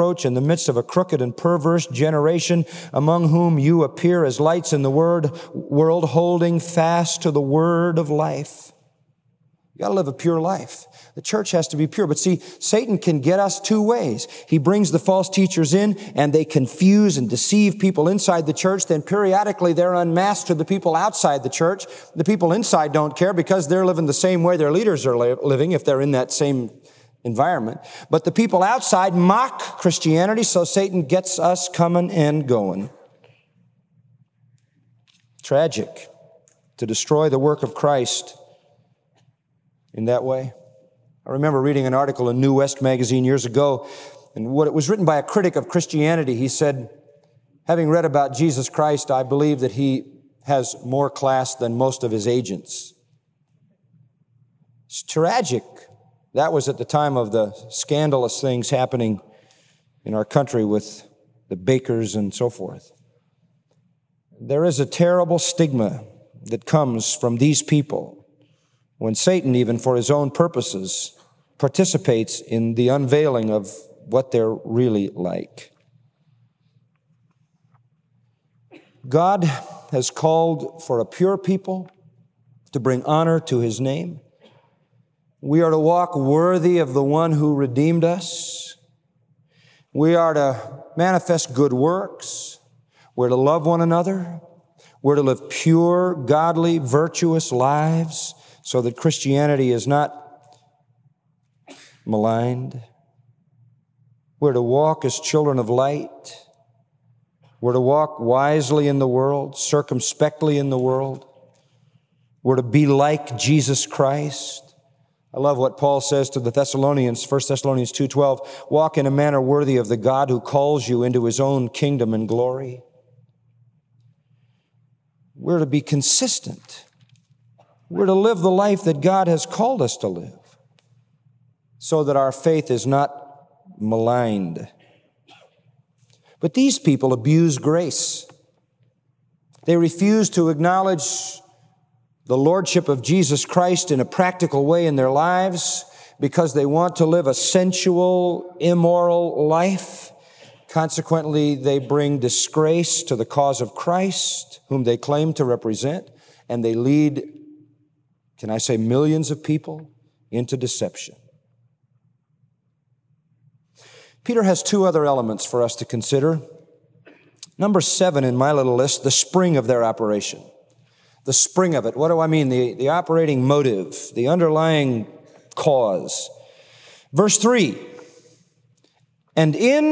approach in the midst of a crooked and perverse generation, among whom you appear as lights in the world, holding fast to the word of life. You got to live a pure life. The church has to be pure. But see, Satan can get us two ways. He brings the false teachers in, and they confuse and deceive people inside the church. Then periodically they're unmasked to the people outside the church. The people inside don't care because they're living the same way their leaders are living if they're in that same environment. But the people outside mock Christianity, so Satan gets us coming and going. Tragic to destroy the work of Christ in that way. I remember reading an article in New West magazine years ago, and what it was written by a critic of Christianity. He said, having read about Jesus Christ, I believe that he has more class than most of his agents. It's tragic. That was at the time of the scandalous things happening in our country with the bakers and so forth. There is a terrible stigma that comes from these people when Satan, even for his own purposes, participates in the unveiling of what they're really like. God has called for a pure people to bring honor to his name. We are to walk worthy of the one who redeemed us. We are to manifest good works. We're to love one another. We're to live pure, godly, virtuous lives, so that Christianity is not maligned. We're to walk as children of light. We're to walk wisely in the world, circumspectly in the world. We're to be like Jesus Christ. I love what Paul says to the Thessalonians, 1 Thessalonians 2:12, walk in a manner worthy of the God who calls you into his own kingdom and glory. We're to be consistent. We're to live the life that God has called us to live so that our faith is not maligned. But these people abuse grace. They refuse to acknowledge the lordship of Jesus Christ in a practical way in their lives because they want to live a sensual, immoral life. Consequently, they bring disgrace to the cause of Christ, whom they claim to represent, and they lead, can I say, millions of people into deception. Peter has two other elements for us to consider. Number 7 in my little list, the spring of their operation. The spring of it. What do I mean? The operating motive, the underlying cause. Verse 3, and in